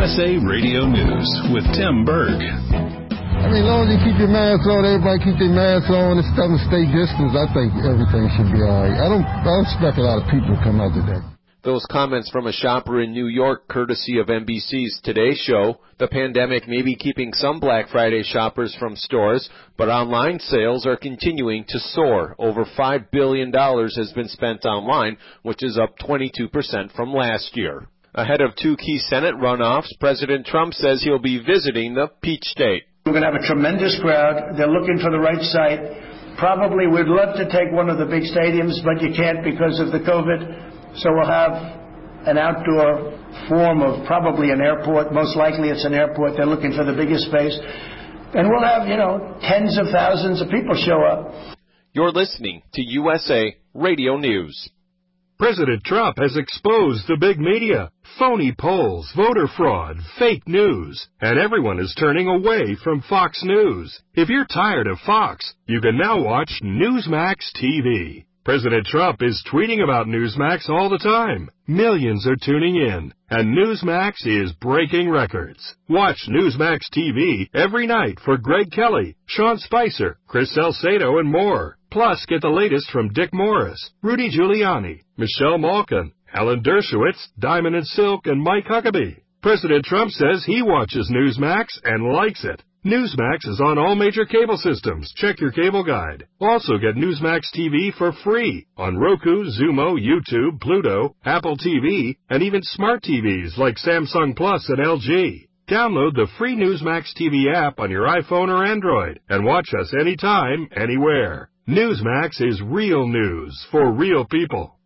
USA Radio News with Tim Berg. I mean, as long as you keep your mask on, everybody keep their masks on, and stuff, and stay distance, I think everything should be all right. I don't expect a lot of people to come out today. Those comments from a shopper in New York, courtesy of NBC's Today Show. The pandemic may be keeping some Black Friday shoppers from stores, but online sales are continuing to soar. Over $5 billion has been spent online, which is up 22% from last year. Ahead of two key Senate runoffs, President Trump says he'll be visiting the Peach State. We're going to have a tremendous crowd. They're looking for the right site. Probably we'd love to take one of the big stadiums, but you can't because of the COVID. So we'll have an outdoor form of probably an airport. Most likely it's an airport. They're looking for the biggest space. And we'll have, tens of thousands of people show up. You're listening to USA Radio News. President Trump has exposed the big media, phony polls, voter fraud, fake news, and everyone is turning away from Fox News. If you're tired of Fox, you can now watch Newsmax TV. President Trump is tweeting about Newsmax all the time. Millions are tuning in, and Newsmax is breaking records. Watch Newsmax TV every night for Greg Kelly, Sean Spicer, Chris Salcedo, and more. Plus, get the latest from Dick Morris, Rudy Giuliani, Michelle Malkin, Alan Dershowitz, Diamond and Silk, and Mike Huckabee. President Trump says he watches Newsmax and likes it. Newsmax is on all major cable systems. Check your cable guide. Also get Newsmax TV for free on Roku, Xumo, YouTube, Pluto, Apple TV, and even smart TVs like Samsung Plus and LG. Download the free Newsmax TV app on your iPhone or Android and watch us anytime, anywhere. Newsmax is real news for real people.